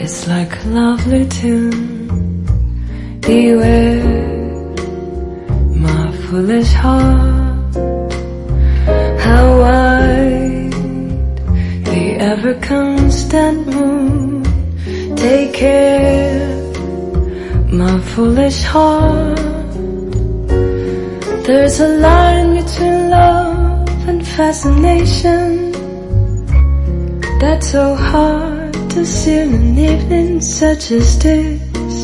It's like a lovely tune. Beware, my foolish heart, how wide the ever-constant moon. Take care, my foolish heart. There's a line between love and fascination that's so hard to see in an evening such as this.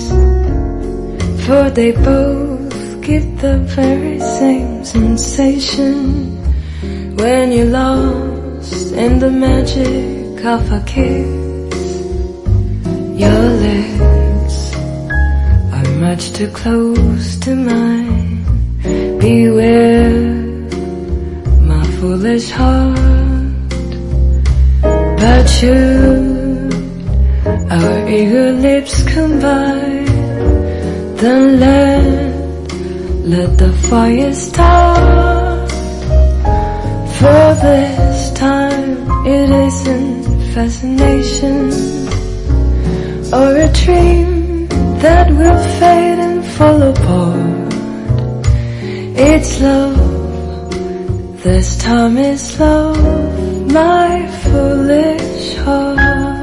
For they both give the very same sensation when you're lost in the magic of a kiss. Your lips are much too close to mine. Beware, my foolish heart. But should our eager lips combine, then let the fire start. For this time it isn't fascination or a dream that will fade and fall apart. It's love, this time it's love, my foolish heart.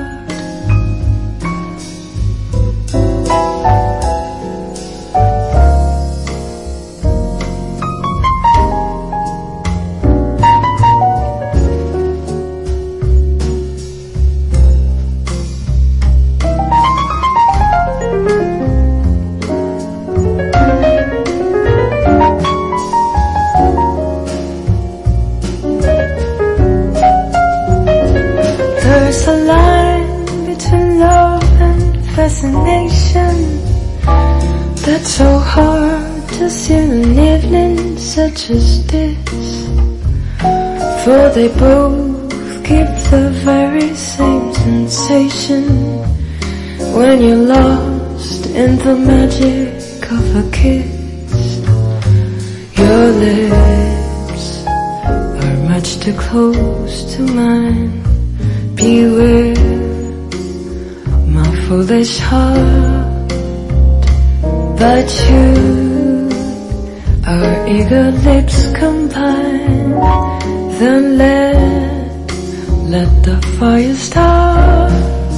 There's a line between love and fascination that's so hard to see in an evening such as this. For they both give the very same sensation when you're lost in the magic of a kiss. Your lips are much too close to mine. Beware, my foolish heart. But should our eager lips combine, then let the fire start.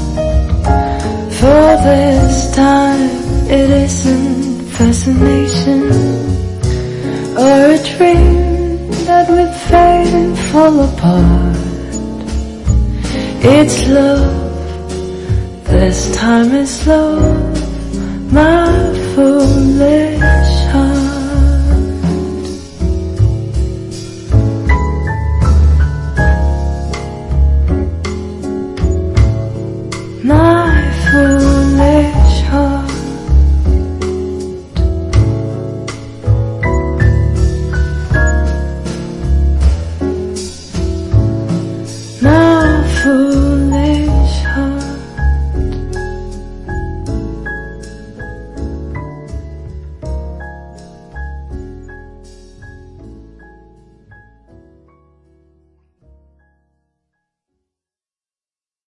For this time it isn't fascination or a dream that will fade and fall apart. It's love, this time it's love, my foolish heart. My